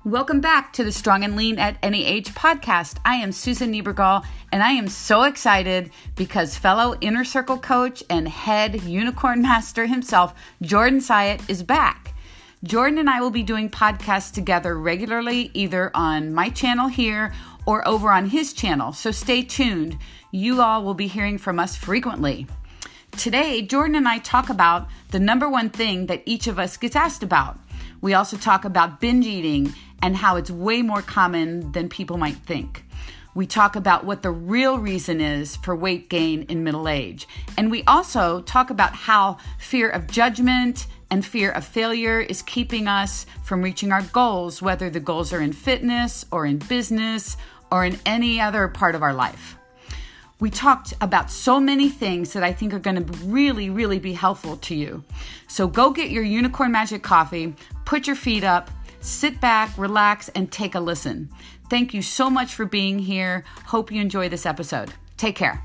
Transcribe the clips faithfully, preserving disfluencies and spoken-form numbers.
Welcome back to the Strong and Lean at Any Age podcast. I am Susan Niebergall, and I am so excited because fellow Inner Circle coach and head unicorn master himself, Jordan Syatt, is back. Jordan and I will be doing podcasts together regularly, either on my channel here or over on his channel, so stay tuned. You all will be hearing from us frequently. Today, Jordan and I talk about the number one thing that each of us gets asked about. We also talk about binge eating and how it's way more common than people might think. We talk about what the real reason is for weight gain in middle age. And we also talk about how fear of judgment and fear of failure is keeping us from reaching our goals, whether the goals are in fitness or in business or in any other part of our life. We talked about so many things that I think are going to really, really be helpful to you. So go get your Unicorn Magic coffee, put your feet up, sit back, relax, and take a listen. Thank you so much for being here. Hope you enjoy this episode. Take care.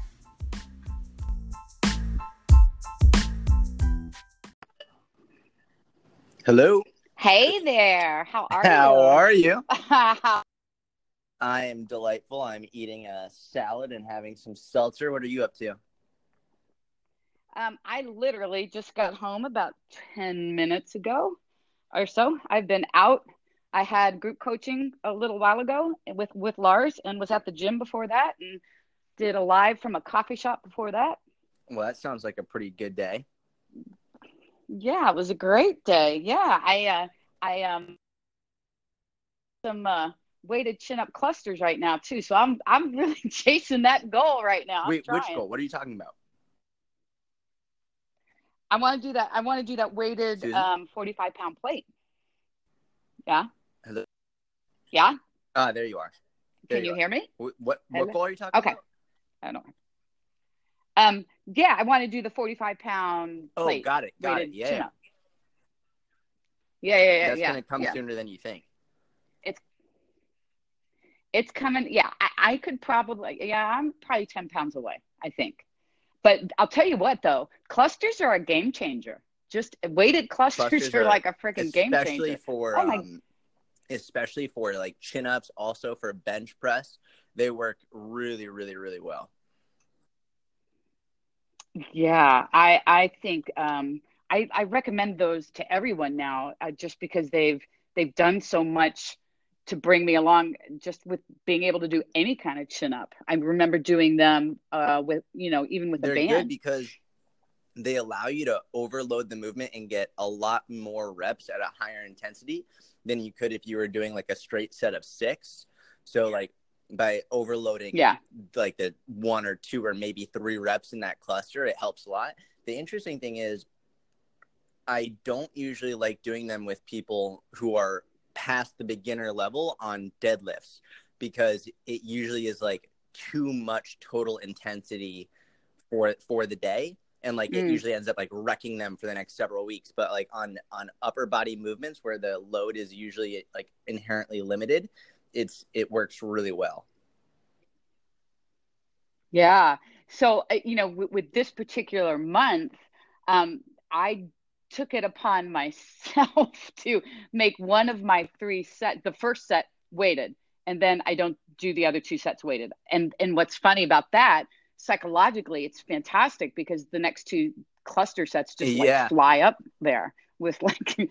Hello. Hey there. How are How you? are you? I am delightful. I'm eating a salad and having some seltzer. What are you up to? Um, I literally just got home about ten minutes ago or so. I've been out. I had group coaching a little while ago with, with Lars and was at the gym before that and did a live from a coffee shop before that. Well, that sounds like a pretty good day. Yeah, it was a great day. Yeah, I uh, I um some uh, weighted chin up clusters right now too. So I'm I'm really chasing that goal right now. I'm Wait, which trying. goal? What are you talking about? I want to do that. I want to do that weighted Susan? um forty-five pound plate. Yeah. Hello? Yeah. Ah, there you are. There Can you, you hear me? What what, Hello? what goal are you talking Okay. about? I don't know. Um. Yeah, I want to do the forty-five pound Oh, plate. got it. Got weighted it. Yeah. chin yeah. up. Yeah, yeah, yeah. That's yeah, gonna come yeah. sooner than you think. It's it's coming. Yeah, I, I could probably. Yeah, I'm probably ten pounds away, I think. But I'll tell you what, though, clusters are a game changer. Just weighted clusters, Clusters are are like a freaking game changer. especially for Oh my. um especially for like chin ups, also for bench press. They work really, really, really well. Yeah, I I think um I I recommend those to everyone now, uh, just because they've they've done so much to bring me along, just with being able to do any kind of chin up. I remember doing them uh with, you know, even with a They're band. good because they allow you to overload the movement and get a lot more reps at a higher intensity than you could if you were doing like a straight set of six. So like by overloading Yeah. like the one or two or maybe three reps in that cluster, it helps a lot. The interesting thing is I don't usually like doing them with people who are past the beginner level on deadlifts because it usually is like too much total intensity for for the day. And like it Mm. usually ends up like wrecking them for the next several weeks. But like on on upper body movements where the load is usually like inherently limited, it's it works really well. Yeah. So, uh, you know, with, with this particular month, um, I took it upon myself to make one of my three set, the first set weighted, and then I don't do the other two sets weighted. And and what's funny about that, psychologically, it's fantastic because the next two cluster sets just like Yeah. fly up there with like.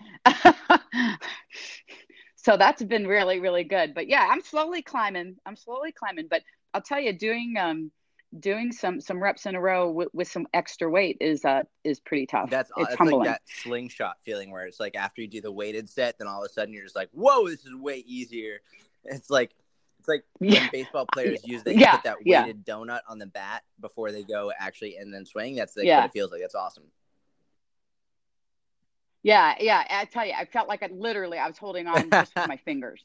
So that's been really, really good. But yeah, I'm slowly climbing. I'm slowly climbing. But I'll tell you, doing um doing some some reps in a row with, with some extra weight is uh is pretty tough. That's It's that's humbling. like that slingshot feeling where it's like after you do the weighted set, then all of a sudden you're just like, whoa, this is way easier. It's like it's like Yeah. when baseball players use that Yeah, put that yeah. weighted donut on the bat before they go actually and then swing. That's like Yeah. what it feels like. That's awesome. Yeah, yeah. I tell you, I felt like I literally I was holding on just with my fingers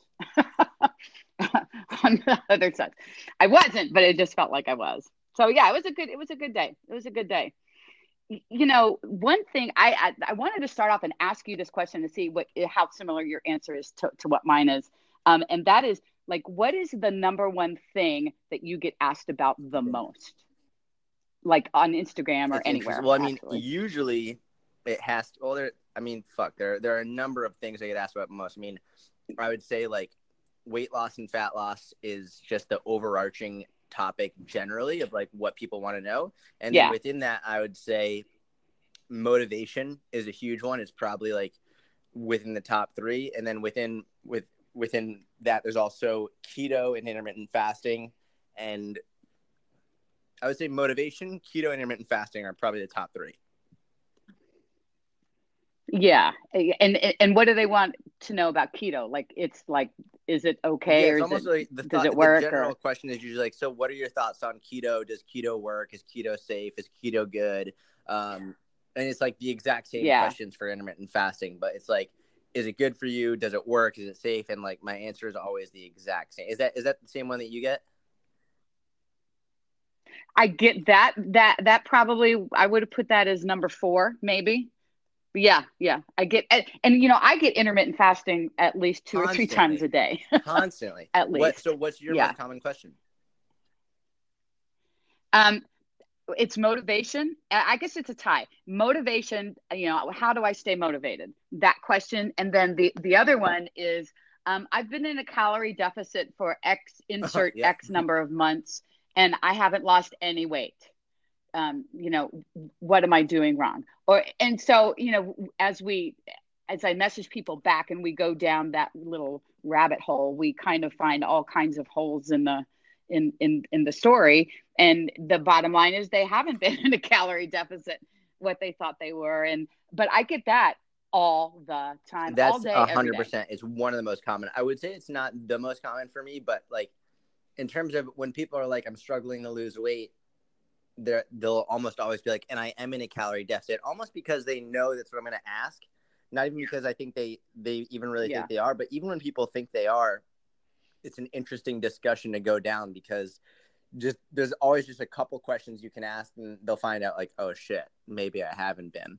on the other side. I wasn't, but it just felt like I was. So yeah, it was a good it was a good day. It was a good day. Y- You know, one thing I, I I wanted to start off and ask you this question to see what how similar your answer is to, to what mine is. Um, and that is like, what is the number one thing that you get asked about the most? Like on Instagram or It's anywhere, interesting. Well, I mean, actually. usually it has to, well, there, I mean, fuck, there, there are a number of things I get asked about most. I mean, I would say like weight loss and fat loss is just the overarching topic generally of like what people want to know. And yeah. then within that, I would say motivation is a huge one. It's probably like within the top three. And then within with within that, there's also keto and intermittent fasting. And I would say motivation, keto, and intermittent fasting are probably the top three. Yeah. And and what do they want to know about keto? Like, it's like, is it okay? Yeah, it's or almost it, like the, does thought, it work? the general or... question is usually like, so what are your thoughts on keto? Does keto work? Is keto safe? Is keto good? Um, and it's like the exact same yeah. questions for intermittent fasting, but it's like, is it good for you? Does it work? Is it safe? And like my answer is always the exact same. Is that is that the same one that you get? I get that. That that probably I would have put that as number four, maybe. But yeah, yeah. I get and, and you know I get intermittent fasting at least two Constantly. or three times a day. Constantly. At least. What? So what's your yeah. most common question? Um, it's motivation. I guess it's a tie. Motivation. You know, how do I stay motivated? That question, and then the the other one is um, I've been in a calorie deficit for X insert yeah. X number of months, and I haven't lost any weight. Um, you know, what am I doing wrong? Or, and so, you know, as we, as I message people back and we go down that little rabbit hole, we kind of find all kinds of holes in the, in, in, in the story. And the bottom line is they haven't been in a calorie deficit, what they thought they were. And, but I get that all the time, That's all day, a hundred every day. percent. It's one of the most common. I would say it's not the most common for me, but like in terms of when people are like, I'm struggling to lose weight, they're, they'll almost always be like, and I am in a calorie deficit, almost because they know that's what I'm going to ask. Not even because I think they, they even really Yeah. think they are, but even when people think they are, it's an interesting discussion to go down because just there's always just a couple questions you can ask and they'll find out like, oh shit, maybe I haven't been.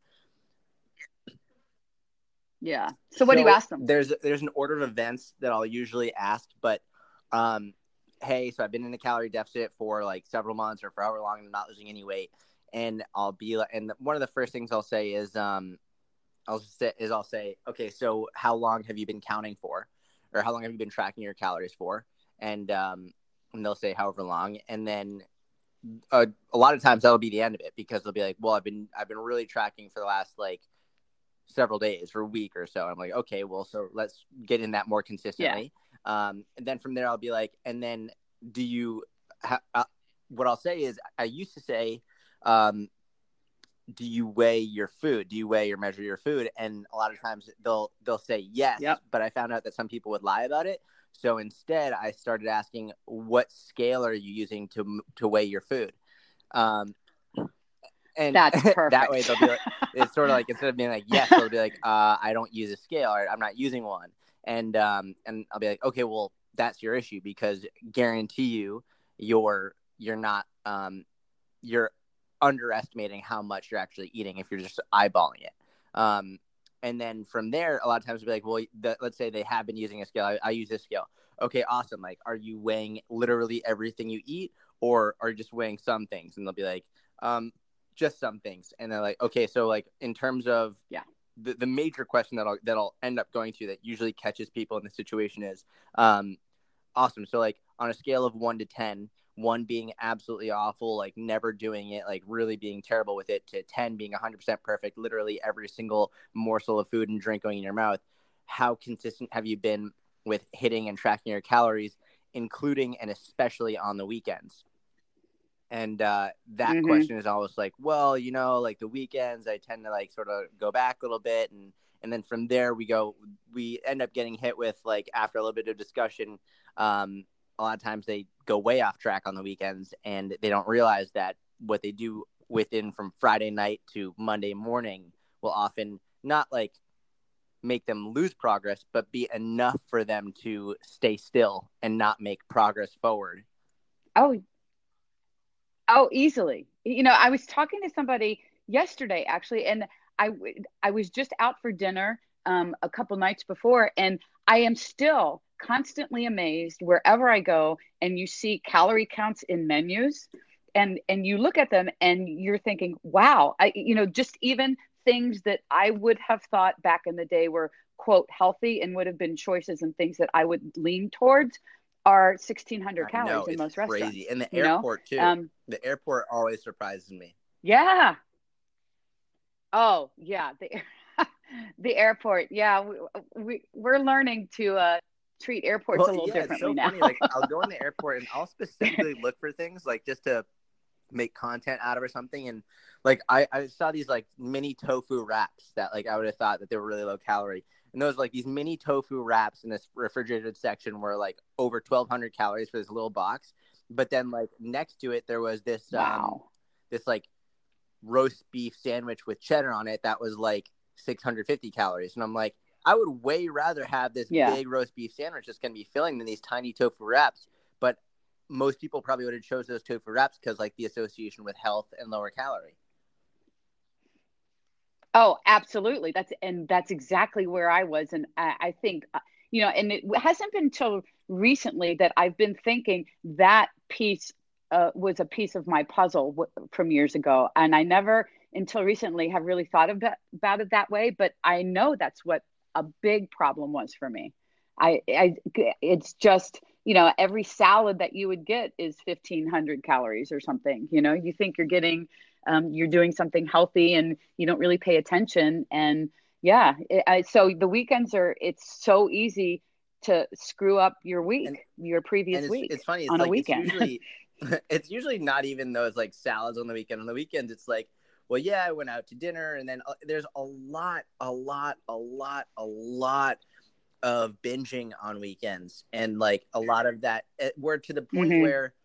Yeah. So what so do you ask them? There's there's an order of events that I'll usually ask, but um, hey, so I've been in a calorie deficit for like several months or for however long and I'm not losing any weight. And I'll be like, and one of the first things I'll say is, um, I'll say, is I'll say, okay, so how long have you been counting for? Or how long have you been tracking your calories for? And, um, and they'll say however long. And then uh, a lot of times that'll be the end of it because they'll be like, well, I've been, I've been really tracking for the last like several days or a week or so. I'm like, okay, well, so let's get in that more consistently. Yeah. Um, and then from there, I'll be like, and then do you, ha- uh, what I'll say is I used to say, um, do you weigh your food? Do you weigh or measure your food? And a lot of times they'll, they'll say yes, yep. but I found out that some people would lie about it. So instead I started asking, what scale are you using to, to weigh your food? Um, And that's perfect. That way they'll be like, it's sort of like, instead of being like, yes, they'll be like, uh, I don't use a scale or I'm not using one. And, um, and I'll be like, okay, well, that's your issue because guarantee you you're, you're not, um, you're underestimating how much you're actually eating if you're just eyeballing it. Um, and then from there, a lot of times we'll be like, well, the, let's say they have been using a scale. I, I use this scale. Okay, awesome. Like, are you weighing literally everything you eat or are you just weighing some things? And they'll be like, um, just some things. And they're like, okay, so like in terms of yeah, the, the major question that I'll, that I'll end up going to that usually catches people in the situation is, um, awesome. So like on a scale of one to ten, one being absolutely awful, like never doing it, like really being terrible with it, to ten being one hundred percent perfect, literally every single morsel of food and drink going in your mouth. How consistent have you been with hitting and tracking your calories, including and especially on the weekends? And uh, that mm-hmm. question is always like, well, you know, like the weekends, I tend to like sort of go back a little bit. And, and then from there we go, we end up getting hit with like, after a little bit of discussion, um, a lot of times they go way off track on the weekends and they don't realize that what they do within from Friday night to Monday morning will often not like make them lose progress, but be enough for them to stay still and not make progress forward. Oh, Oh, easily. You know, I was talking to somebody yesterday, actually, and I, I was just out for dinner um, a couple nights before, and I am still constantly amazed wherever I go and you see calorie counts in menus and, and you look at them and you're thinking, wow, I, you know, just even things that I would have thought back in the day were quote healthy and would have been choices and things that I would lean towards are sixteen hundred I know, calories in it's most crazy. restaurants, And the you know? airport too. Um, The airport always surprises me. yeah. Oh, yeah. The, the airport. Yeah. We, we, we're learning to uh, treat airports Well, a little yeah, it's differently so now. funny. Like I'll go in the airport and I'll specifically look for things like just to make content out of or something. And like I, I saw these like mini tofu wraps that like I would have thought that they were really low calorie. And those like these mini tofu wraps in this refrigerated section were like over twelve hundred calories for this little box. But then like next to it there was this um Wow. this like roast beef sandwich with cheddar on it that was like six hundred fifty calories. And I'm like, I would way rather have this Yeah. big roast beef sandwich that's going to be filling than these tiny tofu wraps. But most people probably would have chose those tofu wraps because like the association with health and lower calorie. Oh, absolutely. That's and that's exactly where I was, and I, I think uh, you know, and it hasn't been until recently that I've been thinking that piece uh, was a piece of my puzzle w- from years ago, and I never until recently have really thought about about it that way. But I know that's what a big problem was for me. I, I it's just you know every salad that you would get is fifteen hundred calories or something. You know, you think you're getting um, you're doing something healthy and you don't really pay attention. And yeah, it, I, so the weekends are, it's so easy to screw up your And week, your and previous it's week it's funny. It's on a like it's weekend. usually it's usually not even those like salads on the weekend. On the weekends, it's like, well, yeah, I went out to dinner, and then uh, there's a lot, a lot, a lot, a lot of binging on weekends, and like a lot of that, it, we're to the point hmm where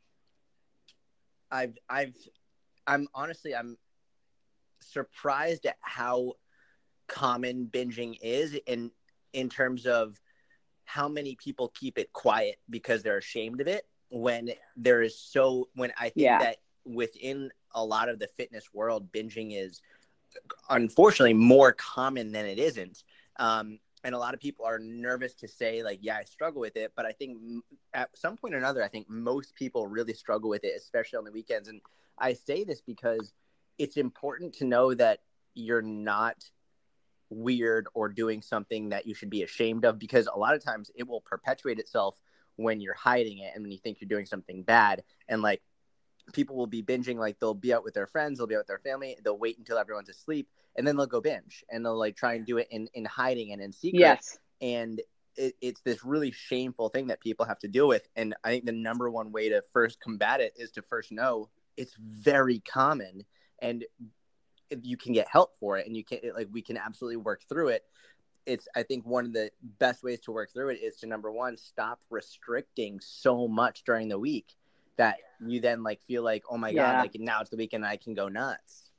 I've I've I'm honestly I'm surprised at how common binging is in in terms of how many people keep it quiet because they're ashamed of it when there is so when I think Yeah. that within a lot of the fitness world binging is unfortunately more common than it isn't. Um, and a lot of people are nervous to say like, yeah, I struggle with it. But I think at some point or another, I think most people really struggle with it, especially on the weekends. And I say this because it's important to know that you're not weird or doing something that you should be ashamed of, because a lot of times it will perpetuate itself when you're hiding it and when you think you're doing something bad. And like people will be binging, like they'll be out with their friends, they'll be out with their family, they'll wait until everyone's asleep, and then they'll go binge, and they'll like try and do it in, in hiding and in secret. Yes. And it, it's this really shameful thing that people have to deal with. And I think the number one way to first combat it is to first know it's very common, and you can get help for it, and you can like we can absolutely work through it. It's I think one of the best ways to work through it is to, number one, stop restricting so much during the week that you then like feel like, oh my God, Yeah. like now it's the weekend, I can go nuts.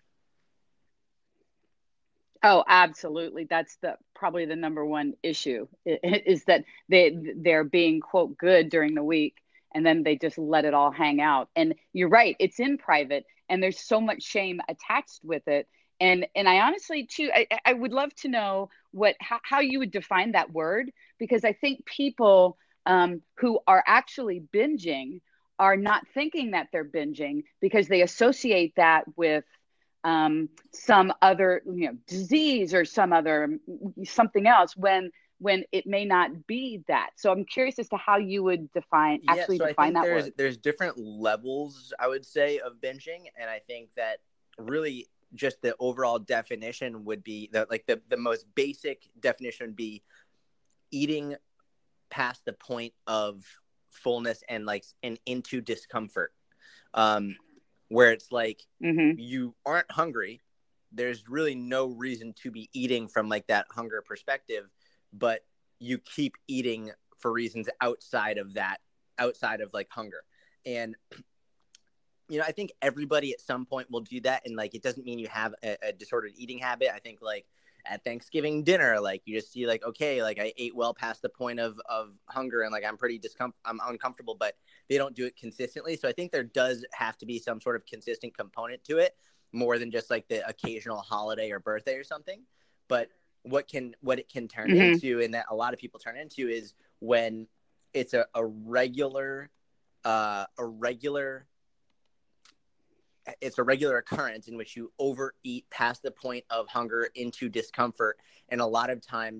Oh, absolutely. That's the probably the number one issue i- is that they they're being quote good during the week and then they just let it all hang out. And you're right, it's in private and there's so much shame attached with it. And and I honestly too I, I would love to know what how, how you would define that word, because I think people um, who are actually binging are not thinking that they're binging because they associate that with um, some other you know disease or some other something else when when it may not be that. So I'm curious as to how you would define Yeah, actually so I define think that there's word. there's different levels, I would say, of binging, and I think that really just the overall definition would be that like the, the most basic definition would be eating past the point of fullness and like and into discomfort, um where it's like Mm-hmm. you aren't hungry, there's really no reason to be eating from like that hunger perspective, but you keep eating for reasons outside of that, outside of like hunger. And you know, I think everybody at some point will do that, and like it doesn't mean you have a, a disordered eating habit. I think like at Thanksgiving dinner, like you just see like, okay, like I ate well past the point of of hunger, and like I'm pretty discomfort, I'm uncomfortable, but they don't do it consistently. So I think there does have to be some sort of consistent component to it, more than just like the occasional holiday or birthday or something. But what can what it can turn Mm-hmm. into, and that a lot of people turn into, is when it's a, a regular uh a regular it's a regular occurrence in which you overeat past the point of hunger into discomfort. And a lot of times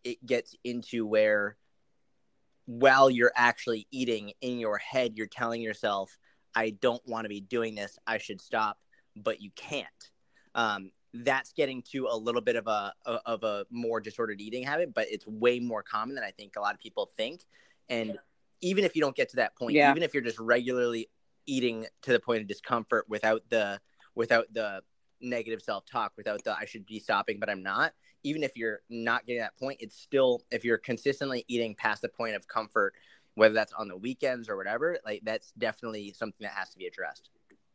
it gets into where while you're actually eating in your head, you're telling yourself, I don't want to be doing this. I should stop, but you can't. Um, that's getting to a little bit of a, of a more disordered eating habit, but it's way more common than I think a lot of people think. And even if you don't get to that point, yeah. even if you're just regularly eating to the point of discomfort without the, without the negative self-talk, without the, I should be stopping, but I'm not, even if you're not getting that point, it's still, if you're consistently eating past the point of comfort, whether that's on the weekends or whatever, like that's definitely something that has to be addressed.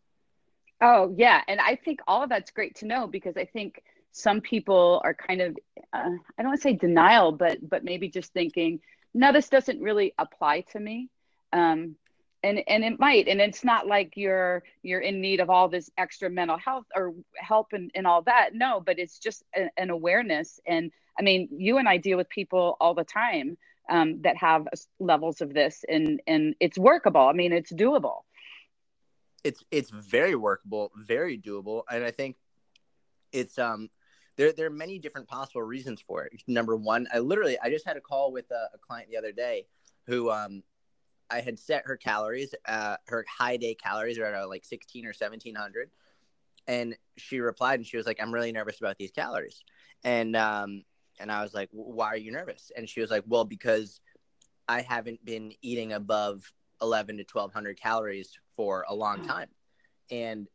Oh, yeah. And I think all of that's great to know, because I think some people are kind of, uh, I don't want to say denial, but, but maybe just thinking, no, this doesn't really apply to me. Um, and, and it might, and it's not like you're, you're in need of all this extra mental health or help and, and all that. No, but it's just a, an awareness. And I mean, you and I deal with people all the time um, that have levels of this, and, and it's workable. I mean, it's doable. It's, it's very workable, very doable. And I think it's, um, there, there are many different possible reasons for it. Number one, I literally, I just had a call with a, a client the other day who, um, I had set her calories, uh, her high day calories are at like sixteen or seventeen hundred. And she replied and she was like, I'm really nervous about these calories. And, um, and I was like, why are you nervous? And she was like, well, because I haven't been eating above eleven to twelve hundred calories for a long time. And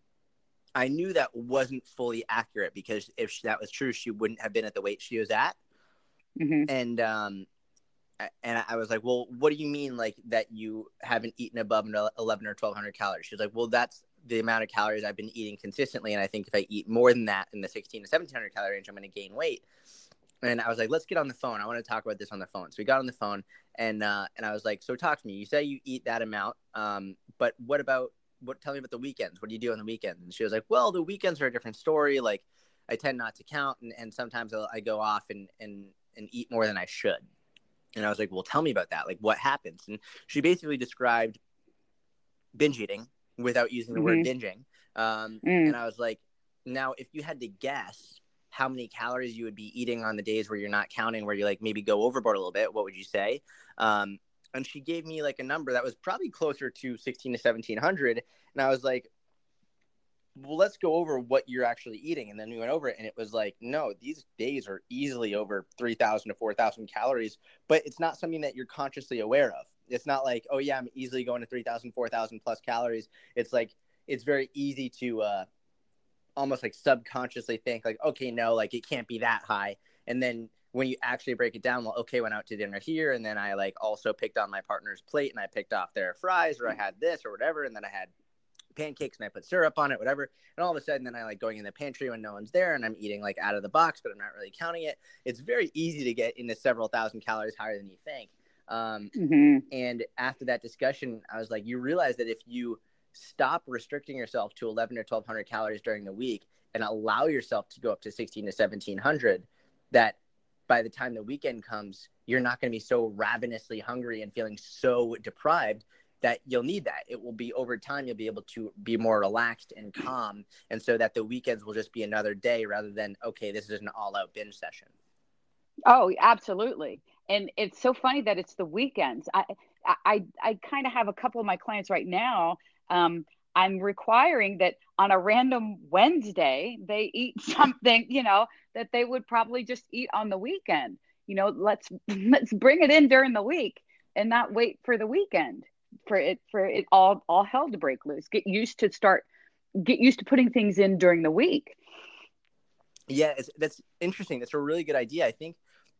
I knew that wasn't fully accurate, because if that was true, she wouldn't have been at the weight she was at. Mm-hmm. And, um, and I was like, well, what do you mean, like, that you haven't eaten above eleven or twelve hundred calories? She was like, well, that's the amount of calories I've been eating consistently. And I think if I eat more than that in the sixteen to seventeen hundred calorie range, I'm going to gain weight. And I was like, let's get on the phone. I want to talk about this on the phone. So we got on the phone, and uh, and I was like, so talk to me. You say you eat that amount, um, but what about, what, tell me about the weekends. What do you do on the weekends? And she was like, well, the weekends are a different story. Like, I tend not to count, and, and sometimes I'll, I go off and, and, and eat more than I should. And I was like, well, tell me about that. Like, what happens? And she basically described binge eating without using the Mm-hmm. word binging. Um, Mm. and I was like, now, if you had to guess how many calories you would be eating on the days where you're not counting, where you like maybe go overboard a little bit, what would you say? Um, and she gave me like a number that was probably closer to sixteen to seventeen hundred. And I was like, well, let's go over what you're actually eating. And then we went over it, and it was like, no, these days are easily over three thousand to four thousand calories, but it's not something that you're consciously aware of. It's not like, oh yeah, I'm easily going to three thousand, four thousand plus calories. It's like, it's very easy to uh, almost like subconsciously think like, okay, no, like it can't be that high. And then when you actually break it down, well, okay, went out to dinner here, and then I like also picked on my partner's plate, and I picked off their fries, or I had this or whatever, and then I had pancakes and I put syrup on it, whatever. And all of a sudden, then I like going in the pantry when no one's there, and I'm eating like out of the box, but I'm not really counting it. It's very easy to get into several thousand calories higher than you think. Um, Mm-hmm. and after that discussion, I was like, you realize that if you stop restricting yourself to eleven or twelve hundred calories during the week and allow yourself to go up to sixteen to seventeen hundred, that by the time the weekend comes, you're not going to be so ravenously hungry and feeling so deprived that you'll need that. It will be over time, you'll be able to be more relaxed and calm. And so that the weekends will just be another day rather than, okay, this is an all out binge session. Oh, absolutely. And it's so funny that it's the weekends. I, I, I kind of have a couple of my clients right now. Um, I'm requiring that on a random Wednesday, they eat something, you know, that they would probably just eat on the weekend. You know, let's, let's bring it in during the week and not wait for the weekend for it, for it all, all hell to break loose. Get used to start, get used to putting things in during the week. Yeah, it's, that's interesting. That's a really good idea. I think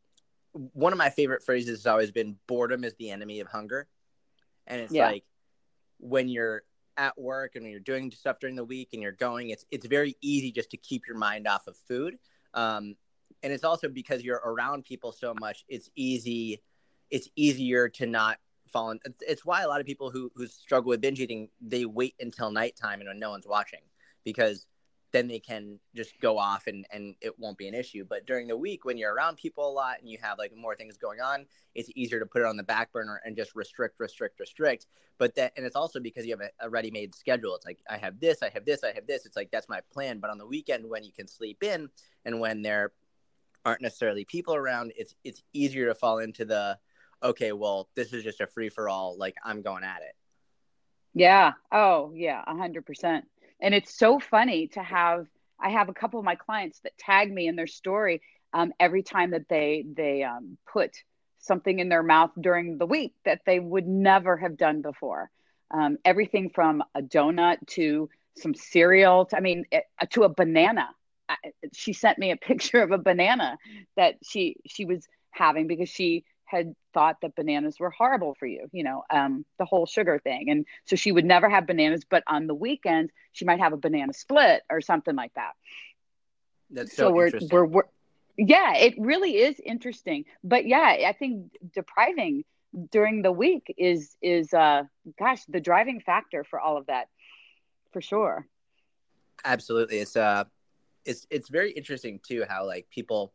one of my favorite phrases has always been boredom is the enemy of hunger. And it's Yeah. like when you're at work and when you're doing stuff during the week and you're going, it's it's very easy just to keep your mind off of food. Um, and it's also because you're around people so much, it's easy, it's easier to not fall in. It's, it's why a lot of people who, who struggle with binge eating, they wait until nighttime and when no one's watching, because then they can just go off and, and it won't be an issue. But during the week, when you're around people a lot and you have like more things going on, it's easier to put it on the back burner and just restrict, restrict, restrict. But that, and it's also because you have a, a ready-made schedule. It's like, I have this, I have this, I have this. It's like, that's my plan. But on the weekend, when you can sleep in and when there aren't necessarily people around, it's it's easier to fall into the, okay, well, this is just a free for all. Like, I'm going at it. Yeah. Oh, yeah, a hundred percent. And it's so funny to have, I have a couple of my clients that tag me in their story um, every time that they, they um, put something in their mouth during the week that they would never have done before. Um, everything from a donut to some cereal, to, I mean, it, to a banana. I, she sent me a picture of a banana that she, she was having because she had thought that bananas were horrible for you, you know, um, the whole sugar thing. And so she would never have bananas, but on the weekends, she might have a banana split or something like that. That's So so we're, interesting. we're, we're, yeah, it really is interesting. But yeah, I think depriving during the week is, is, uh, gosh, the driving factor for all of that, for sure. Absolutely. It's, uh, it's, it's very interesting too, how like people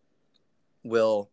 will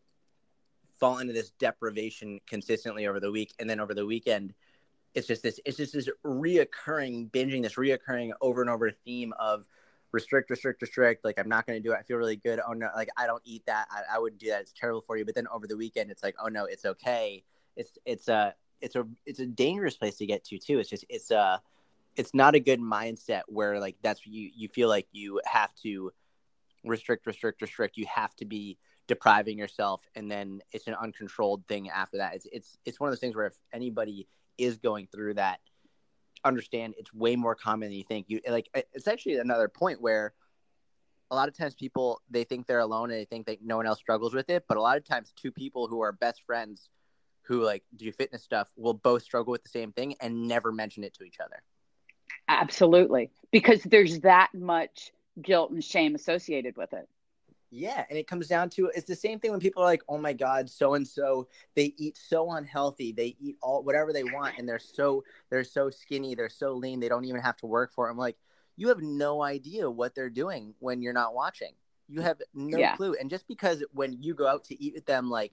fall into this deprivation consistently over the week. And then over the weekend, it's just this, it's just this reoccurring binging, this reoccurring over and over theme of restrict, restrict, restrict. Like, I'm not going to do it. I feel really good. Oh no, like I don't eat that. I, I wouldn't do that. It's terrible for you. But then over the weekend, it's like, oh no, it's okay. It's, it's a, it's a, it's a dangerous place to get to too. It's just, it's a, it's not a good mindset where like, that's you, you feel like you have to restrict, restrict, restrict. You have to be depriving yourself, and then it's an uncontrolled thing after that. It's it's it's one of those things where if anybody is going through that, understand it's way more common than you think. You like it's actually another point where a lot of times people, they think they're alone and they think that no one else struggles with it, but a lot of times two people who are best friends who like do fitness stuff will both struggle with the same thing and never mention it to each other. Absolutely, because there's that much guilt and shame associated with it. Yeah, and it comes down to, it's the same thing when people are like, oh my God, so-and-so, they eat so unhealthy. They eat all whatever they want, and they're so they're so skinny, they're so lean, they don't even have to work for it. I'm like, you have no idea what they're doing when you're not watching. You have no Yeah. clue. And just because when you go out to eat with them like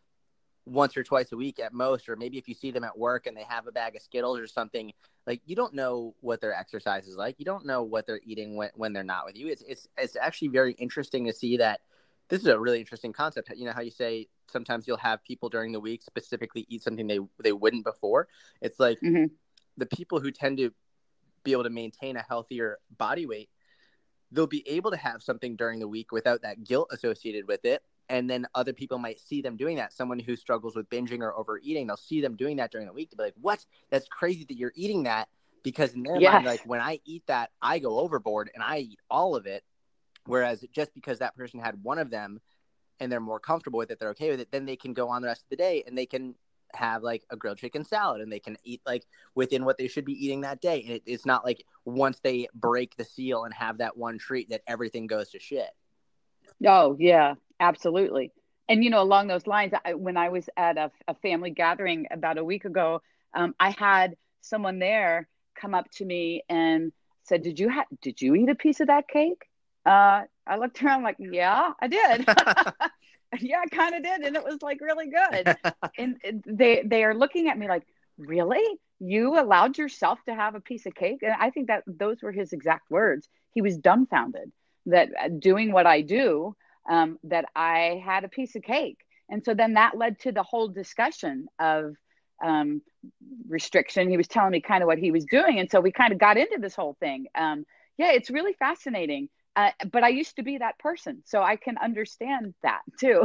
once or twice a week at most, or maybe if you see them at work and they have a bag of Skittles or something, like, you don't know what their exercise is like. You don't know what they're eating when, when they're not with you. It's, it's, it's actually very interesting to see that. This is a really interesting concept. You know how you say sometimes you'll have people during the week specifically eat something they, they wouldn't before. It's like mm-hmm. the people who tend to be able to maintain a healthier body weight, they'll be able to have something during the week without that guilt associated with it. And then other people might see them doing that. Someone who struggles with binging or overeating, they'll see them doing that during the week to be like, what? That's crazy that you're eating that. Because in their Yes. mind, like, when I eat that, I go overboard and I eat all of it. Whereas just because that person had one of them and they're more comfortable with it, they're okay with it, then they can go on the rest of the day and they can have like a grilled chicken salad and they can eat like within what they should be eating that day. And it, it's not like once they break the seal and have that one treat that everything goes to shit. Oh, yeah, absolutely. And, you know, along those lines, I, when I was at a, a family gathering about a week ago, um, I had someone there come up to me and said, did you ha- did you eat a piece of that cake? Uh, I looked around like, yeah, I did. Yeah, I kind of did. And it was like really good. And they, they are looking at me like, really? You allowed yourself to have a piece of cake? And I think that those were his exact words. He was dumbfounded that doing what I do, um, that I had a piece of cake. And so then that led to the whole discussion of um, restriction. He was telling me kind of what he was doing. And so we kind of got into this whole thing. Um, yeah, it's really fascinating. Uh, but I used to be that person, so I can understand that too.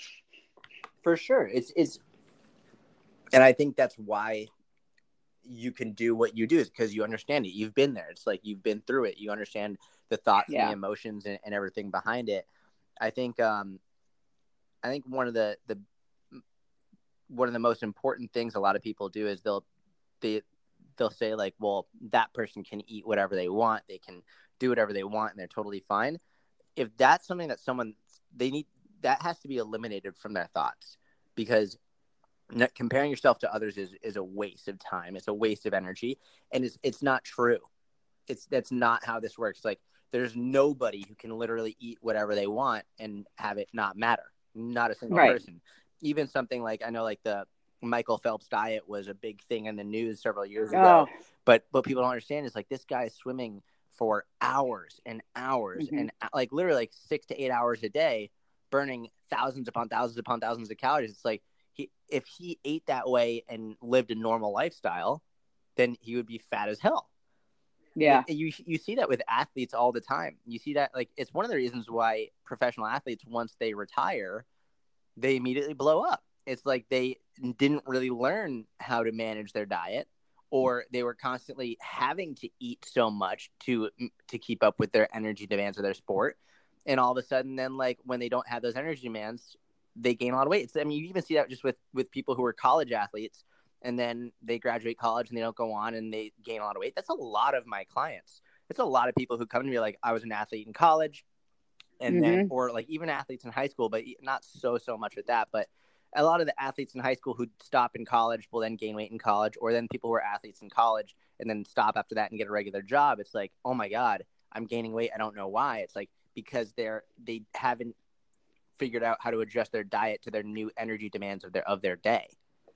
For sure. It's, it's, and I think that's why you can do what you do, is because you understand it. You've been there. It's like you've been through it. You understand the thoughts yeah. and the emotions and, and everything behind it. I think, um, I think one of the, the, one of the most important things a lot of people do is they'll, they, they'll say like, well, that person can eat whatever they want. They can do whatever they want and they're totally fine. If that's something that someone, they need, that has to be eliminated from their thoughts, because comparing yourself to others is, is a waste of time. It's a waste of energy, and it's, it's not true. It's, that's not how this works. Like, there's nobody who can literally eat whatever they want and have it not matter. Not a single right. person. Even something like, I know like the Michael Phelps diet was a big thing in the news several years ago, oh. but what people don't understand is like, this guy is swimming for hours and hours mm-hmm. and like literally like six to eight hours a day. burning thousands upon thousands upon thousands of calories. It's like he, if he ate that way and lived a normal lifestyle, then he would be fat as hell. Yeah. And you you see that with athletes all the time. You see that, like, it's one of the reasons why professional athletes, once they retire, they immediately blow up. It's like they didn't really learn how to manage their diet, or they were constantly having to eat so much to to keep up with their energy demands of their sport. And all of a sudden, then, like, when they don't have those energy demands, they gain a lot of weight. It's, I mean, you even see that just with, with people who are college athletes, and then they graduate college and they don't go on and they gain a lot of weight. That's a lot of my clients. It's a lot of people who come to me like, I was an athlete in college, and mm-hmm. then, or like even athletes in high school, but not so, so much with that. But a lot of the athletes in high school who stop in college will then gain weight in college, or then people who are athletes in college and then stop after that and get a regular job. It's like, oh my God, I'm gaining weight. I don't know why. It's like, because they're, they haven't figured out how to adjust their diet to their new energy demands of their, of their day.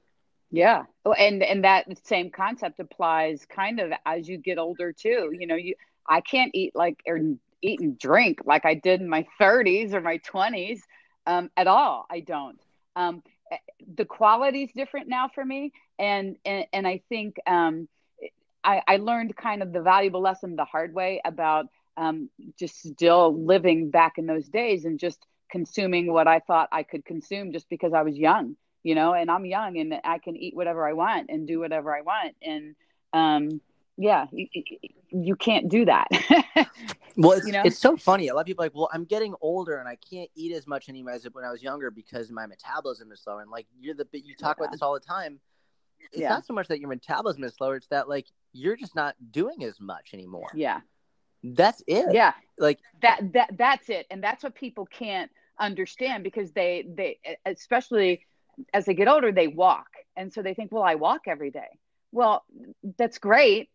Yeah. Oh, and, and that same concept applies kind of as you get older too. You know, you, I can't eat like, or eat and drink like I did in my thirties or my twenties um, at all. I don't. Um, the quality is different now for me. And, and, and I think um, I, I learned kind of the valuable lesson the hard way about um, just still living back in those days and just consuming what I thought I could consume just because I was young. You know, and I'm young and I can eat whatever I want and do whatever I want. And um, yeah, you, you can't do that. Well, it's, you know? It's so funny. A lot of people are like, well, I'm getting older and I can't eat as much anymore as when I was younger because my metabolism is slow. And like, you're the, you talk yeah. about this all the time. It's yeah. not so much that your metabolism is slower. It's that like, you're just not doing as much anymore. Yeah. That's it. Yeah. Like that, that, that's it. And that's what people can't understand because they, they, especially as they get older, they walk. And so they think, well, I walk every day. Well, that's great,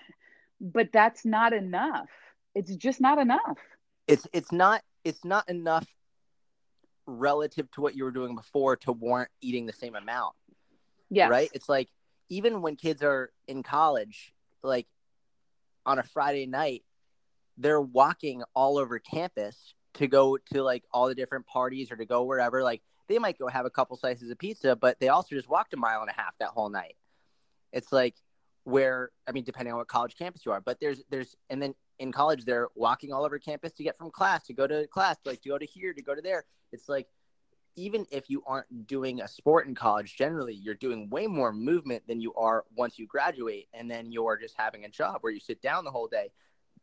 but that's not enough. It's just not enough. It's, it's not, it's not enough relative to what you were doing before to warrant eating the same amount. Yeah. Right. It's like, even when kids are in college, like on a Friday night, they're walking all over campus to go to like all the different parties or to go wherever. Like, they might go have a couple slices of pizza, but they also just walked a mile and a half that whole night. It's like where, I mean, depending on what college campus you are, but there's, there's, and then in college, they're walking all over campus to get from class, to go to class, like to go to here, to go to there. It's like, even if you aren't doing a sport in college, generally you're doing way more movement than you are once you graduate. And then you're just having a job where you sit down the whole day,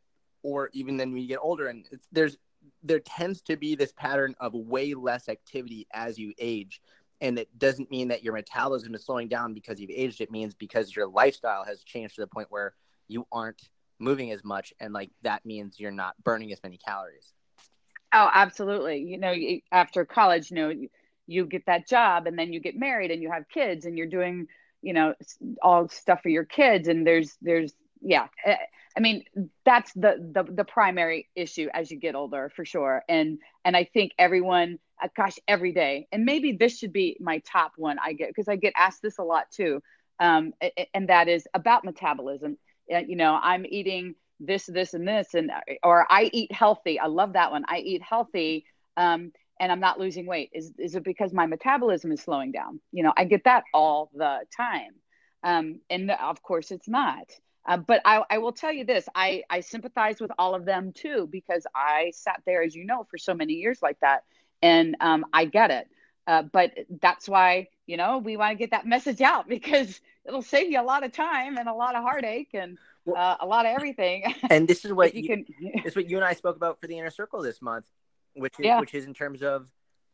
or even then when you get older. And it's, there's, there tends to be this pattern of way less activity as you age. And it doesn't mean that your metabolism is slowing down because you've aged. It means because your lifestyle has changed to the point where you aren't moving as much. And like, that means you're not burning as many calories. Oh, absolutely. You know, after college, you know, you get that job and then you get married and you have kids and you're doing, you know, all stuff for your kids. And there's, there's, yeah. I mean, that's the, the, the primary issue as you get older, for sure. And, and I think everyone, uh, gosh, every day, and maybe this should be my top one I get, because I get asked this a lot too. Um, and that is about metabolism. Uh, you know, I'm eating this, this, and this, and, or I eat healthy. I love that one. I eat healthy. Um, and I'm not losing weight. Is, is it because my metabolism is slowing down? You know, I get that all the time. Um, and of course it's not. Uh, but I, I will tell you this, I, I sympathize with all of them too, because I sat there, as you know, for so many years like that. And um, I get it. Uh, but that's why, you know, we want to get that message out, because it'll save you a lot of time and a lot of heartache and uh, a lot of everything. And this is what you, you can, this is what you and I spoke about for the Inner Circle this month, which is, yeah. which is in terms of,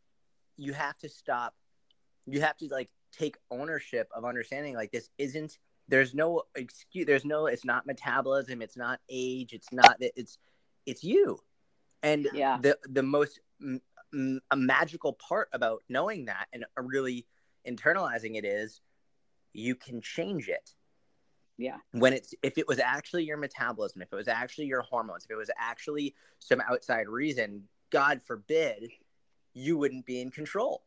you have to stop, you have to like take ownership of understanding like this isn't, there's no excuse. There's no, it's not metabolism. It's not age. It's not, it's, it's you. And yeah. the, the most m- m- a magical part about knowing that and really internalizing it is you can change it. Yeah. When it's, if it was actually your metabolism, if it was actually your hormones, if it was actually some outside reason, God forbid, you wouldn't be in control.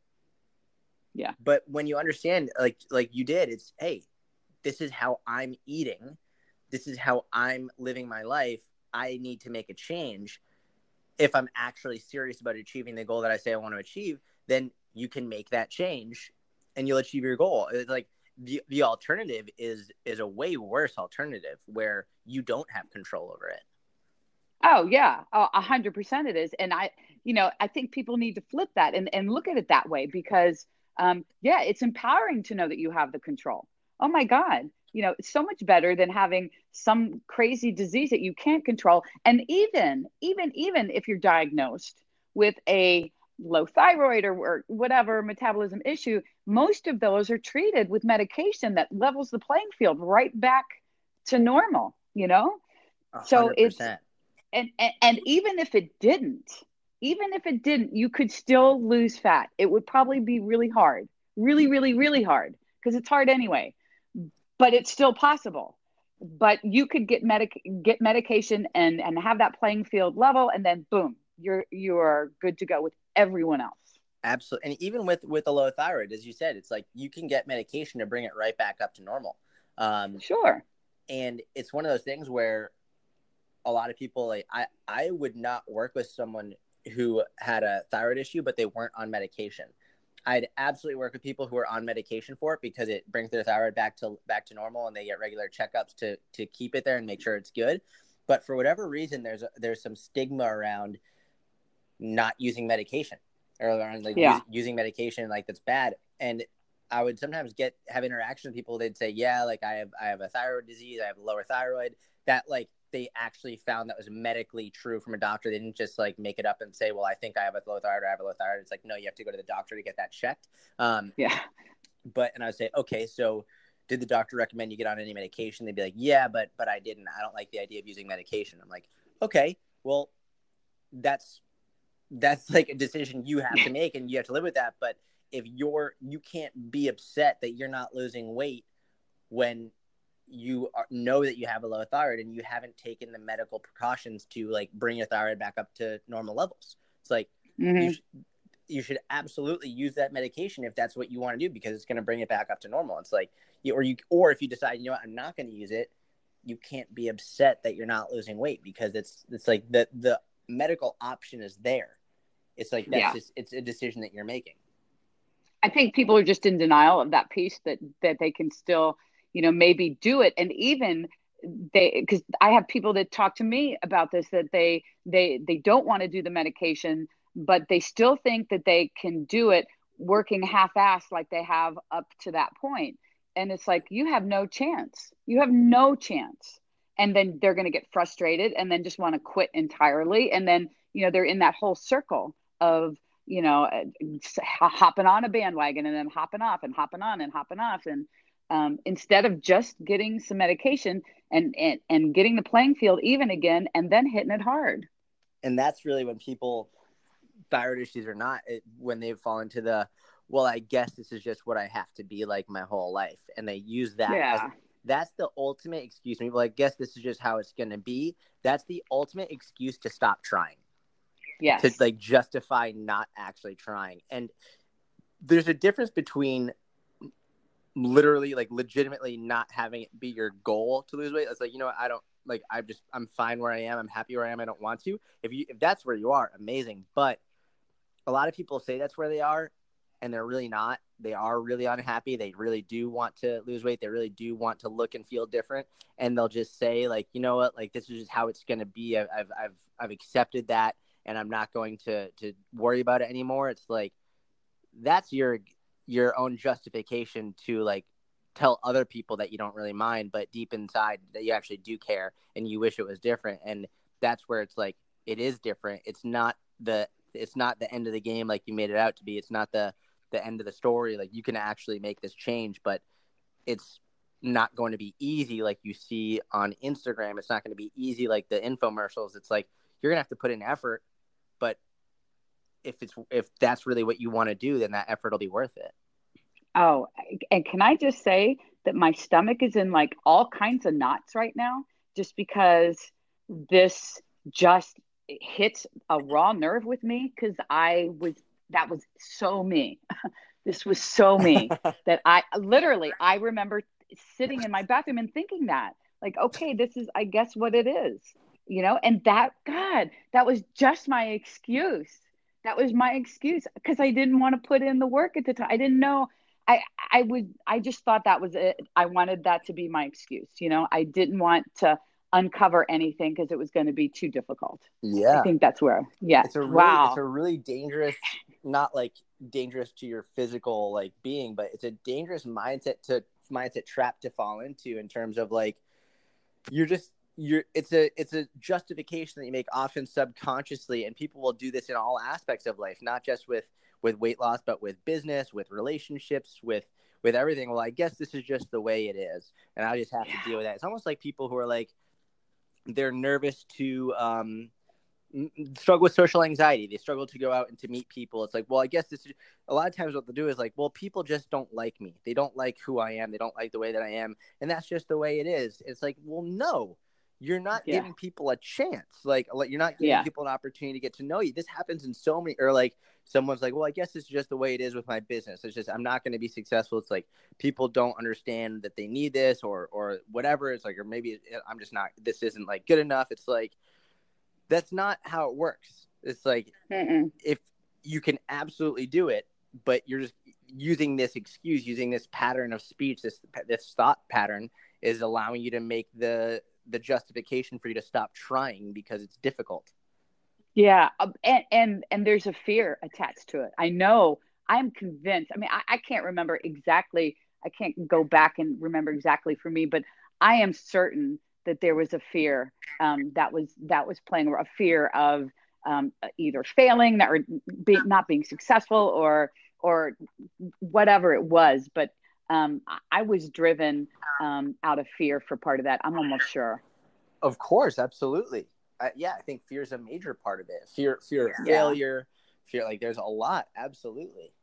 Yeah. But when you understand, like, like you did, it's, hey, this is how I'm eating. This is how I'm living my life. I need to make a change. if I'm actually serious about achieving the goal that I say I want to achieve, then you can make that change and you'll achieve your goal. It's like the, the alternative is, is a way worse alternative where you don't have control over it. Oh yeah, a hundred percent it is. And I, you know, I think people need to flip that and, and look at it that way because, um, yeah, it's empowering to know that you have the control. Oh my God, you know, it's so much better than having some crazy disease that you can't control. And even, even, even if you're diagnosed with a low thyroid or, or whatever metabolism issue, most of those are treated with medication that levels the playing field right back to normal, you know? A So hundred it's, percent. and, and and even if it didn't, even if it didn't, you could still lose fat. It would probably be really hard, really, really, really hard, because it's hard anyway. But it's still possible. But you could get medic get medication and and have that playing field level, and then boom, you're you are good to go with everyone else. Absolutely. And even with with the low thyroid, as you said, it's like you can get medication to bring it right back up to normal. Um, Sure. And it's one of those things where a lot of people, like I, I would not work with someone who had a thyroid issue, but they weren't on medication. I'd absolutely work with people who are on medication for it because it brings their thyroid back to back to normal and they get regular checkups to to keep it there and make sure it's good. But for whatever reason, there's a, there's some stigma around not using medication or around like Yeah. use, using medication like that's bad. And I would sometimes get have interactions with people. They'd say, yeah, like I have I have a thyroid disease, I have a lower thyroid. That like they actually found that was medically true from a doctor. They didn't just like make it up and say, well, I think I have a low thyroid or I have a low thyroid. It's like, no, you have to go to the doctor to get that checked. Um, Yeah. But, and I would say, okay, so did the doctor recommend you get on any medication? They'd be like, yeah, but, but I didn't. I don't like the idea of using medication. I'm like, okay, well, that's, that's like a decision you have to make and you have to live with that. But if you're, you can't be upset that you're not losing weight when you are, know that you have a low thyroid and you haven't taken the medical precautions to like bring your thyroid back up to normal levels. It's like, Mm-hmm. you, sh- you should absolutely use that medication if that's what you want to do, because it's going to bring it back up to normal. It's like, you, or you, or if you decide, you know what, I'm not going to use it, you can't be upset that you're not losing weight because it's, it's like the, the medical option is there. It's like, that's Yeah. just, it's a decision that you're making. I think people are just in denial of that piece that that they can still, you know, maybe do it. And even they, because I have people that talk to me about this, that they they they don't want to do the medication, but they still think that they can do it working half-assed like they have up to that point. And it's like, you have no chance. You have no chance. And then they're going to get frustrated and then just want to quit entirely. And then, you know, they're in that whole circle of, you know, hopping on a bandwagon and then hopping off and hopping on and hopping off. And um, instead of just getting some medication and, and, and getting the playing field even again, and then hitting it hard. And that's really when people, thyroid issues or not, it, when they fall into the, well, I guess this is just what I have to be like my whole life. And they use that Yeah. as, that's the ultimate excuse. Me, well, I guess this is just how it's going to be. That's the ultimate excuse to stop trying. Yes. To like justify not actually trying. And there's a difference between literally like legitimately not having it be your goal to lose weight. It's like, you know what, I don't like, I'm just, I'm fine where I am. I'm happy where I am. I don't want to. If you, if that's where you are, amazing. But a lot of people say that's where they are and they're really not. They are really unhappy. They really do want to lose weight. They really do want to look and feel different. And they'll just say like, you know what, like this is just how it's going to be. I've, I've, I've, I've accepted that. And I'm not going to, to worry about it anymore. It's like, that's your, your own justification to like tell other people that you don't really mind, but deep inside that you actually do care and you wish it was different. And that's where it's like, it is different. It's not the, it's not the end of the game. Like you made it out to be. It's not the, the end of the story. Like you can actually make this change, but it's not going to be easy. Like you see on Instagram, it's not going to be easy. Like the infomercials, it's like, you're gonna have to put in effort. But if it's if that's really what you want to do, then that effort will be worth it. Oh, and can I just say that my stomach is in like all kinds of knots right now, just because this just hits a raw nerve with me, because I was that was so me. This was so me that I literally I remember sitting in my bathroom and thinking that, like, okay, this is I guess what it is. you know, and that, God, that was just my excuse. That was my excuse because I didn't want to put in the work at the time. I didn't know. I, I would, I just thought that was it. I wanted that to be my excuse. You know, I didn't want to uncover anything because it was going to be too difficult. I Yeah. think that's where, yeah. It's a really, Wow. it's a really dangerous, not like dangerous to your physical like being, but it's a dangerous mindset to mindset trap to fall into in terms of like, you're just, you're, it's a, it's a justification that you make often subconsciously. And people will do this in all aspects of life, not just with, with weight loss, but with business, with relationships, with, with everything. Well, I guess this is just the way it is. And I just have yeah. to deal with that. It's almost like people who are like, they're nervous to, um, struggle with social anxiety. They struggle to go out and to meet people. It's like, well, I guess this is a lot of times what they'll do is like, well, people just don't like me. They don't like who I am. They don't like the way that I am. And that's just the way it is. It's like, well, no, you're not yeah. giving people a chance. Like, you're not giving yeah. people an opportunity to get to know you. This happens in so many, or like someone's like, well, I guess it's just the way it is with my business. It's just, I'm not going to be successful. It's like, people don't understand that they need this or, or whatever. It's like, or maybe I'm just not, this isn't like good enough. It's like, that's not how it works. It's like, Mm-mm. if you can absolutely do it, but you're just using this excuse, using this pattern of speech, this this thought pattern is allowing you to make the the justification for you to stop trying because it's difficult. Yeah, and and, and there's a fear attached to it. I know. I'm convinced. I mean, I, I can't remember exactly. I can't go back and remember exactly for me, but I am certain that there was a fear um, that was that was playing a fear of um, either failing or be, not being successful or or whatever it was. But um, I was driven um, out of fear for part of that. I'm almost sure. Of course, absolutely. Uh, yeah, I think fear is a major part of it. Fear, fear of yeah. failure, fear like there's a lot. Absolutely.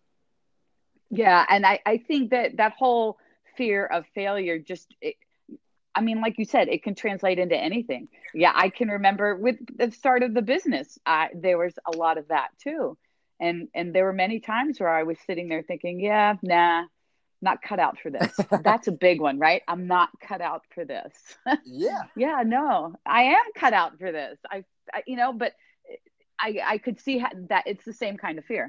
Yeah, and I, I think that that whole fear of failure just. It, I mean, like you said, it can translate into anything. Yeah, I can remember with the start of the business, I, there was a lot of that too. And and there were many times where I was sitting there thinking, yeah, nah, not cut out for this. That's a big one, right? I'm not cut out for this. Yeah. yeah, no, I am cut out for this. I, I you know, but I, I could see how, that it's the same kind of fear.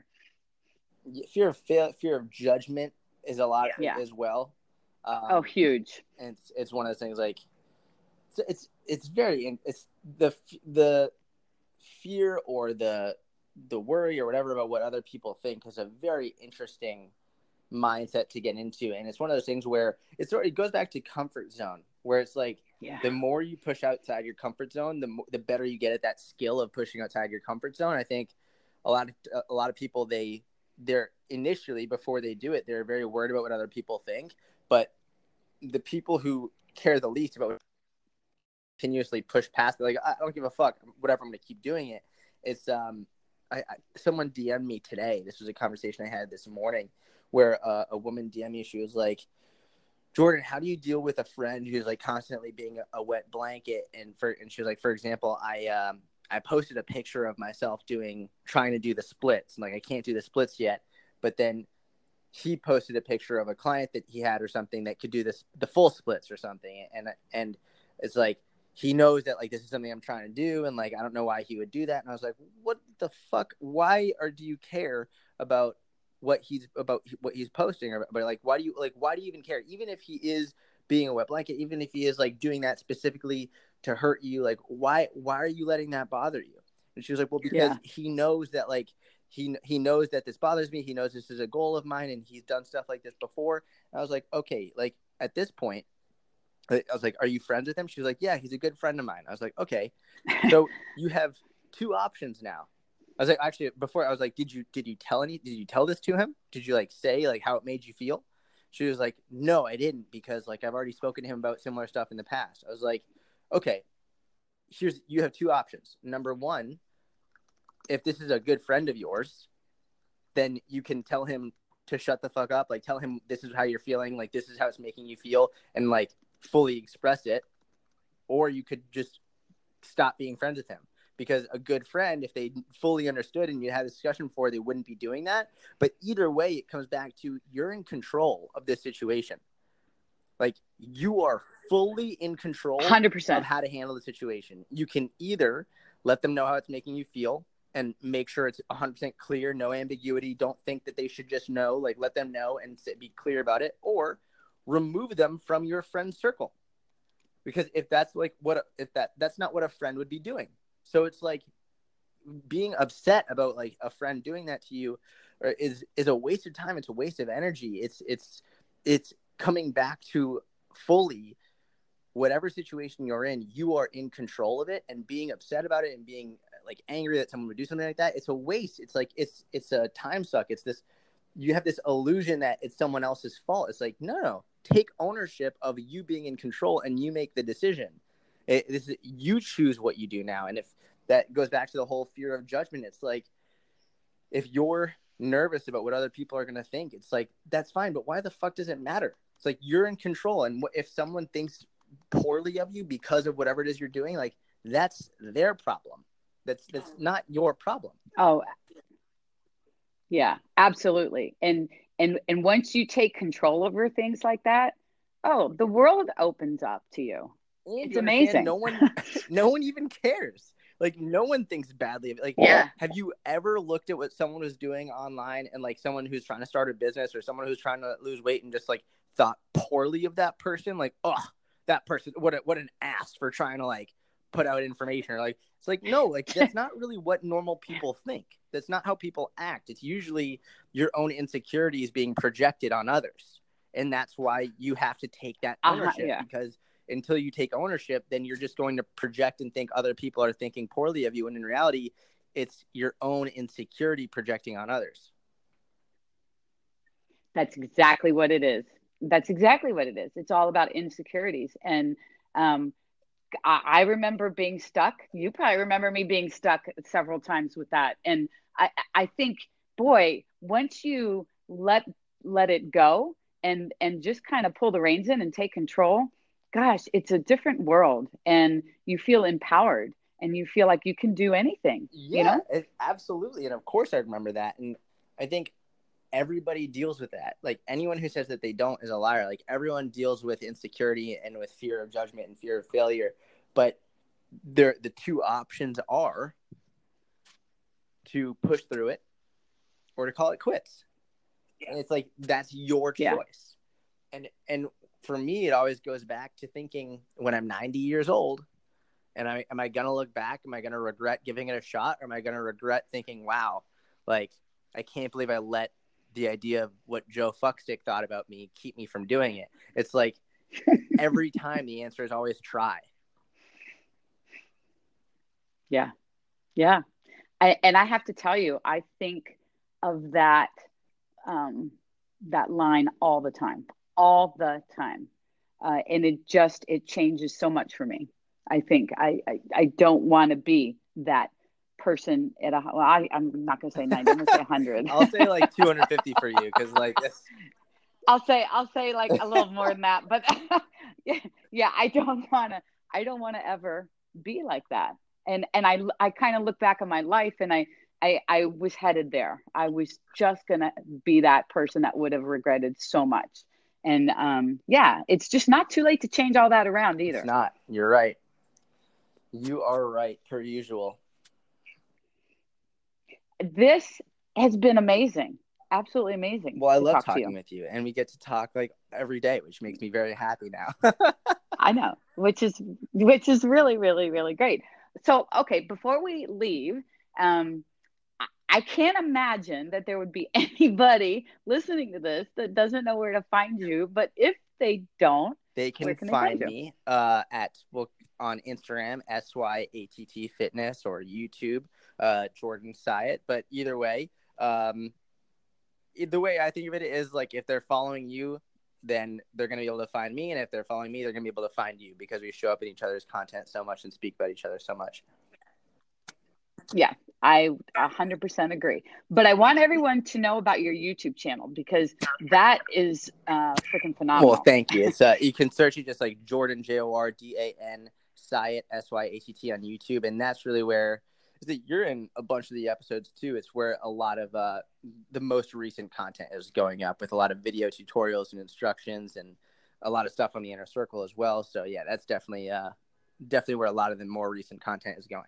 Fear of fail, fear of judgment is a lot yeah. as well. Um, oh, huge. And it's, it's one of those things like it's, it's, it's very, it's the, the fear or the, the worry or whatever about what other people think is a very interesting mindset to get into. And it's one of those things where it's, it goes back to comfort zone where it's like, yeah. the more you push outside your comfort zone, the more, the better you get at that skill of pushing outside your comfort zone. I think a lot of, a lot of people, they, they're initially, before they do it, they're very worried about what other people think, but the people who care the least about continuously push past it, like, I don't give a fuck, whatever, I'm going to keep doing it. It's, um, I, I someone D M'd me today. This was a conversation I had this morning where uh, a woman D M'd me. She was like, Jordan, how do you deal with a friend who's like constantly being a, a wet blanket? And for, and she was like, for example, I, um, I posted a picture of myself doing, trying to do the splits. And like, I can't do the splits yet, but then he posted a picture of a client that he had or something that could do this, the full splits or something. And, and it's like, he knows that like, this is something I'm trying to do. And like, I don't know why he would do that. And I was like, what the fuck? Why or do you care about what he's about, what he's posting? Or but like, why do you like, why do you even care? Even if he is being a wet blanket, even if he is like doing that specifically to hurt you, like, why, why are you letting that bother you? And she was like, well, because yeah. he knows that like, He he knows that this bothers me. He knows this is a goal of mine, and he's done stuff like this before. And I was like, okay, like at this point, I was like, are you friends with him? She was like, yeah, he's a good friend of mine. I was like, okay, so you have two options now. I was like, actually, before I was like, did you did you tell any? Did you tell this to him? Did you like say like how it made you feel? She was like, no, I didn't, because like I've already spoken to him about similar stuff in the past. I was like, okay, here's you have two options. Number one, if this is a good friend of yours, then you can tell him to shut the fuck up. Like, tell him this is how you're feeling. Like, this is how it's making you feel, and like fully express it. Or you could just stop being friends with him, because a good friend, if they fully understood and you had a discussion before, they wouldn't be doing that. But either way, it comes back to you're in control of this situation. Like, you are fully in control one hundred percent of how to handle the situation. You can either let them know how it's making you feel and make sure it's one hundred percent clear, no ambiguity. Don't think that they should just know. Like, let them know and be clear about it, or remove them from your friend circle. Because if that's like what, if that, that's not what a friend would be doing. So it's like, being upset about like a friend doing that to you is, is a waste of time. It's a waste of energy. It's, it's, it's coming back to fully whatever situation you're in, you are in control of it, and being upset about it and being like angry that someone would do something like that. It's a waste. It's like, it's, it's a time suck. It's this, you have this illusion that it's someone else's fault. It's like, no, no, take ownership of you being in control, and you make the decision. It, this is, you choose what you do now. And if that goes back to the whole fear of judgment, it's like, if you're nervous about what other people are going to think, it's like, that's fine, but why the fuck does it matter? It's like, you're in control. And if someone thinks poorly of you because of whatever it is you're doing, like, that's their problem. That's, that's not your problem. Oh, yeah, absolutely. And, and, and once you take control over things like that, oh, the world opens up to you. And it's you amazing. No one, no one even cares. Like, no one thinks badly of it. Like, yeah. Have you ever looked at what someone was doing online, and like someone who's trying to start a business or someone who's trying to lose weight, and just like thought poorly of that person? Like, oh, that person, what a, what an ass for trying to like put out information, or like, it's like, no, like, that's not really what normal people think. That's not how people act. It's usually your own insecurities being projected on others. And that's why you have to take that ownership, uh-huh, yeah. because until you take ownership, then you're just going to project and think other people are thinking poorly of you. And in reality, it's your own insecurity projecting on others. That's exactly what it is. That's exactly what it is. It's all about insecurities. And um, I, I remember being stuck. You probably remember me being stuck several times with that. And I, I think, boy, once you let, let it go and, and just kind of pull the reins in and take control, gosh, it's a different world, and you feel empowered, and you feel like you can do anything. Yeah, you know? it, absolutely. And of course I remember that. And I think everybody deals with that. Like, anyone who says that they don't is a liar. Like, everyone deals with insecurity and with fear of judgment and fear of failure. But there, the two options are to push through it or to call it quits. Yeah. And it's like, that's your choice. Yeah. And, and, for me, it always goes back to thinking, when I'm ninety years old, and I am I going to look back? Am I going to regret giving it a shot? Or am I going to regret thinking, wow, like, I can't believe I let the idea of what Joe Fuckstick thought about me keep me from doing it? It's like, every time the answer is always try. Yeah. Yeah. I, and I have to tell you, I think of that, um, that line all the time. all the time. Uh, and it just, it changes so much for me. I think I, I, I don't want to be that person at a, well, I, I'm not going to say ninety, I'm going to say one hundred. I'll say like two hundred fifty for you. Cause like, this... I'll say, I'll say like a little more than that, but yeah, yeah, I don't want to, I don't want to ever be like that. And, and I, I kind of look back on my life, and I, I, I was headed there. I was just going to be that person that would have regretted so much. And um, yeah, it's just not too late to change all that around either. It's not. You're right. You are right, per usual. This has been amazing. Absolutely amazing. Well, I love talk talking with you, and we get to talk like every day, which makes me very happy now. I know, which is which is really, really, really great. So, okay, before we leave, um, I can't imagine that there would be anybody listening to this that doesn't know where to find you. But if they don't, they can, can find they find me uh, at well, on Instagram, S Y A T T Fitness, or YouTube, uh, Jordan Syatt. But either way, um, the way I think of it is, like, if they're following you, then they're going to be able to find me. And if they're following me, they're going to be able to find you, because we show up in each other's content so much and speak about each other so much. Yeah, I one hundred percent agree. But I want everyone to know about your YouTube channel, because that is uh, freaking phenomenal. Well, thank you. It's uh, you can search it just like Jordan, J O R D A N, Syatt, S Y A T T on YouTube. And that's really where is that you're in a bunch of the episodes too. It's where a lot of uh, the most recent content is going up, with a lot of video tutorials and instructions. And a lot of stuff on the Inner Circle as well. So yeah, that's definitely uh, definitely where a lot of the more recent content is going.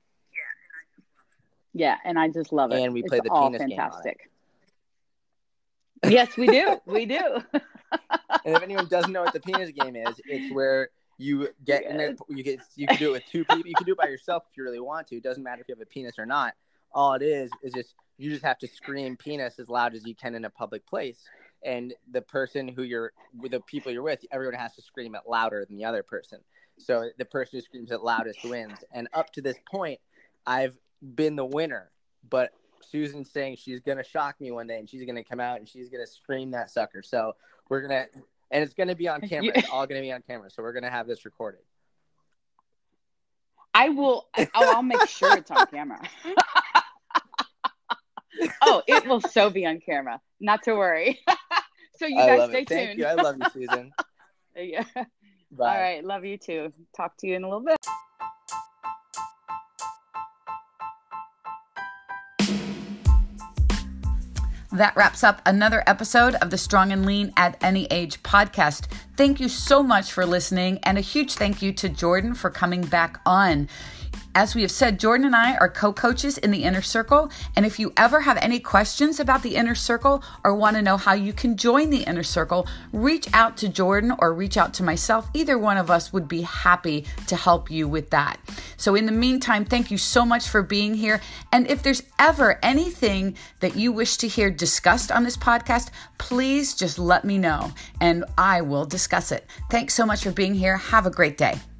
Yeah, and I just love it. And we play it's the all penis fantastic. game on it. Yes, we do. We do. And if anyone doesn't know what the penis game is, it's where you get in there. You get you can do it with two people. You can do it by yourself if you really want to. It doesn't matter if you have a penis or not. All it is is just you just have to scream penis as loud as you can in a public place. And the person who you're with, the people you're with, everyone has to scream it louder than the other person. So the person who screams it loudest wins. And up to this point, I've been the winner, but Susan's saying she's gonna shock me one day and she's gonna come out and she's gonna scream that sucker. So we're gonna, and it's gonna be on camera. It's all gonna be on camera. So we're gonna have this recorded. I will. Oh, I'll make sure it's on camera. Oh, it will so be on camera. Not to worry. So you I guys stay it. Thank tuned. you. I love you, Susan. Yeah. Bye. All right. Love you too. Talk to you in a little bit. That wraps up another episode of the Strong and Lean at Any Age podcast. Thank you so much for listening, and a huge thank you to Jordan for coming back on. As we have said, Jordan and I are co-coaches in the Inner Circle, and if you ever have any questions about the Inner Circle or want to know how you can join the Inner Circle, reach out to Jordan or reach out to myself. Either one of us would be happy to help you with that. So in the meantime, thank you so much for being here. And if there's ever anything that you wish to hear discussed on this podcast, please just let me know and I will discuss it. Thanks so much for being here. Have a great day.